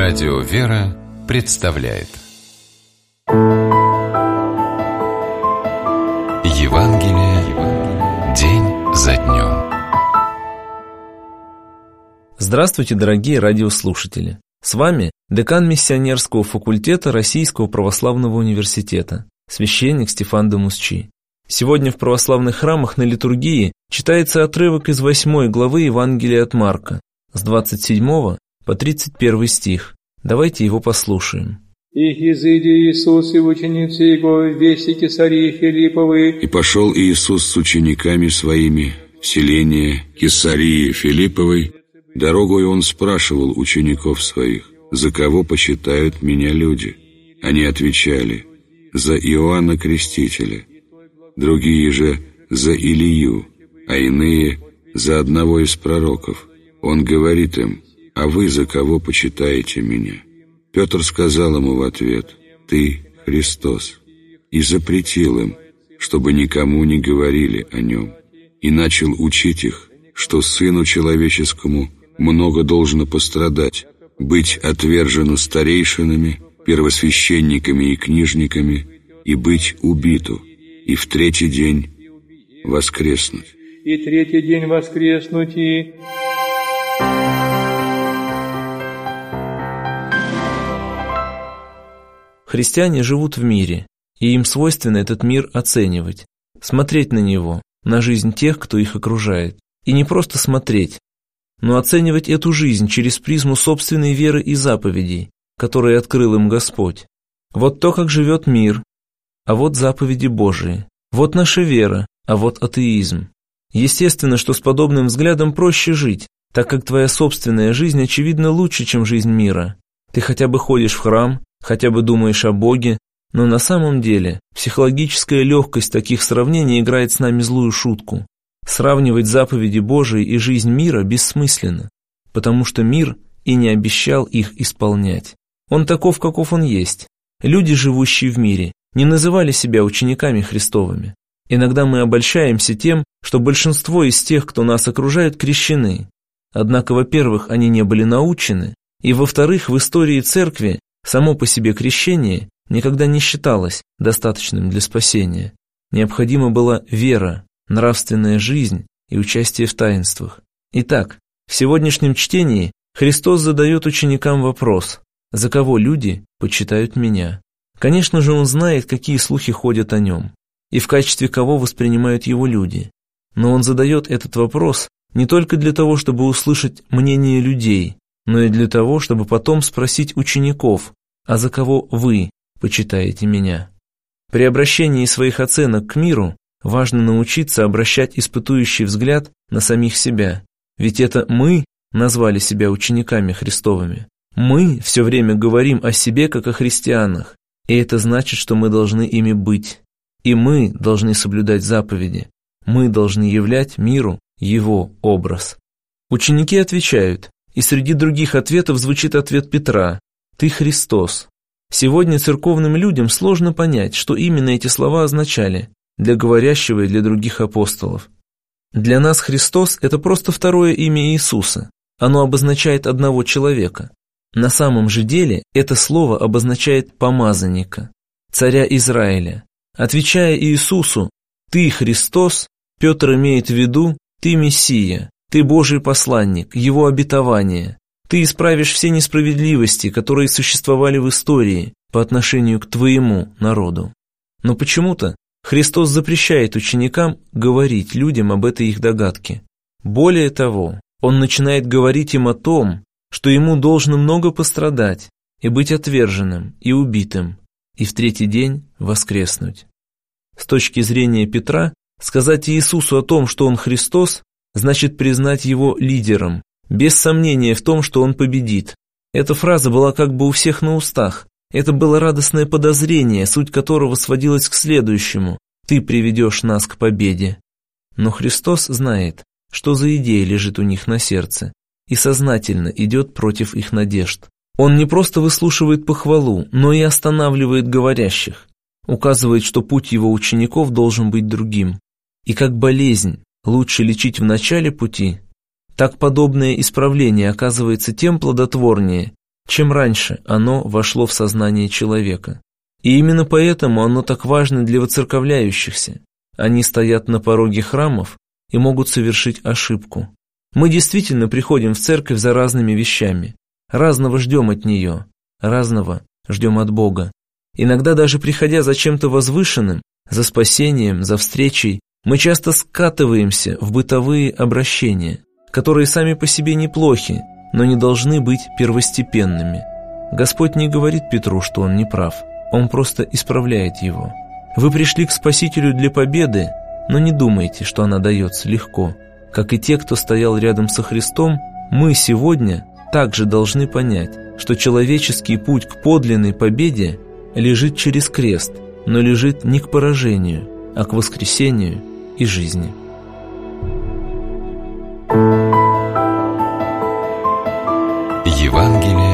Радио «Вера» представляет Евангелие день за днем. Здравствуйте, дорогие радиослушатели! С вами декан миссионерского факультета Российского православного университета, священник Стефан де Мусчи. Сегодня в православных храмах на литургии читается отрывок из 8 главы Евангелия от Марка, с 27 по 31 стих. Давайте его послушаем. «И изыди Иисус и ученицы Его в веси Кесарии Филипповой. И пошел Иисус с учениками своими в селение Кесарии Филипповой. Дорогою Он спрашивал учеников своих: за кого почитают меня люди? Они отвечали: за Иоанна Крестителя, другие же за Илию, а иные за одного из пророков. Он говорит им: а вы за кого почитаете меня? Петр сказал ему в ответ: ты Христос. И запретил им, чтобы никому не говорили о нем. И начал учить их, что Сыну Человеческому много должно пострадать, быть отвержену старейшинами, первосвященниками и книжниками, и быть убиту, и в третий день воскреснуть. И третий день воскреснуть и...» Христиане живут в мире, и им свойственно этот мир оценивать, смотреть на него, на жизнь тех, кто их окружает. И не просто смотреть, но оценивать эту жизнь через призму собственной веры и заповедей, которые открыл им Господь. Вот то, как живет мир, а вот заповеди Божии. Вот наша вера, а вот атеизм. Естественно, что с подобным взглядом проще жить, так как твоя собственная жизнь, очевидно, лучше, чем жизнь мира. Ты хотя бы ходишь в храм, хотя бы думаешь о Боге, но на самом деле психологическая легкость таких сравнений играет с нами злую шутку. Сравнивать заповеди Божии и жизнь мира бессмысленно, потому что мир и не обещал их исполнять. Он таков, каков он есть. Люди, живущие в мире, не называли себя учениками Христовыми. Иногда мы обольщаемся тем, что большинство из тех, кто нас окружает, крещены. Однако, во-первых, они не были научены, и, во-вторых, в истории церкви само по себе крещение никогда не считалось достаточным для спасения. Необходима была вера, нравственная жизнь и участие в таинствах. Итак, в сегодняшнем чтении Христос задает ученикам вопрос: за кого люди почитают меня? Конечно же, Он знает, какие слухи ходят о Нем, и в качестве кого воспринимают Его люди. Но Он задает этот вопрос не только для того, чтобы услышать мнение людей, но и для того, чтобы потом спросить учеников: а за кого вы почитаете меня? При обращении своих оценок к миру важно научиться обращать испытующий взгляд на самих себя. Ведь это мы назвали себя учениками Христовыми. Мы все время говорим о себе как о христианах, и это значит, что мы должны ими быть. И мы должны соблюдать заповеди. Мы должны являть миру Его образ. Ученики отвечают, и среди других ответов звучит ответ Петра: «Ты Христос». Сегодня церковным людям сложно понять, что именно эти слова означали для говорящего и для других апостолов. Для нас Христос – это просто второе имя Иисуса. Оно обозначает одного человека. На самом же деле это слово обозначает помазанника, царя Израиля. Отвечая Иисусу «Ты Христос», Петр имеет в виду «Ты Мессия». Ты Божий посланник, Его обетование. Ты исправишь все несправедливости, которые существовали в истории по отношению к твоему народу. Но почему-то Христос запрещает ученикам говорить людям об этой их догадке. Более того, Он начинает говорить им о том, что Ему должно много пострадать и быть отверженным и убитым, и в третий день воскреснуть. С точки зрения Петра, сказать Иисусу о том, что Он Христос, значит признать Его лидером, без сомнения в том, что Он победит. Эта фраза была как бы у всех на устах. Это было радостное подозрение, суть которого сводилась к следующему: «Ты приведешь нас к победе». Но Христос знает, что за идея лежит у них на сердце, и сознательно идет против их надежд. Он не просто выслушивает похвалу, но и останавливает говорящих, указывает, что путь Его учеников должен быть другим. И как болезнь лучше лечить в начале пути, так подобное исправление оказывается тем плодотворнее, чем раньше оно вошло в сознание человека. И именно поэтому оно так важно для воцерковляющихся. Они стоят на пороге храмов и могут совершить ошибку. Мы действительно приходим в церковь за разными вещами. Разного ждем от нее, разного ждем от Бога. Иногда даже приходя за чем-то возвышенным, за спасением, за встречей, мы часто скатываемся в бытовые обращения, которые сами по себе неплохи, но не должны быть первостепенными. Господь не говорит Петру, что он не прав, Он просто исправляет его. Вы пришли к Спасителю для победы, но не думайте, что она дается легко. Как и те, кто стоял рядом со Христом, мы сегодня также должны понять, что человеческий путь к подлинной победе лежит через крест, но лежит не к поражению, а к воскресению и жизни. Евангелие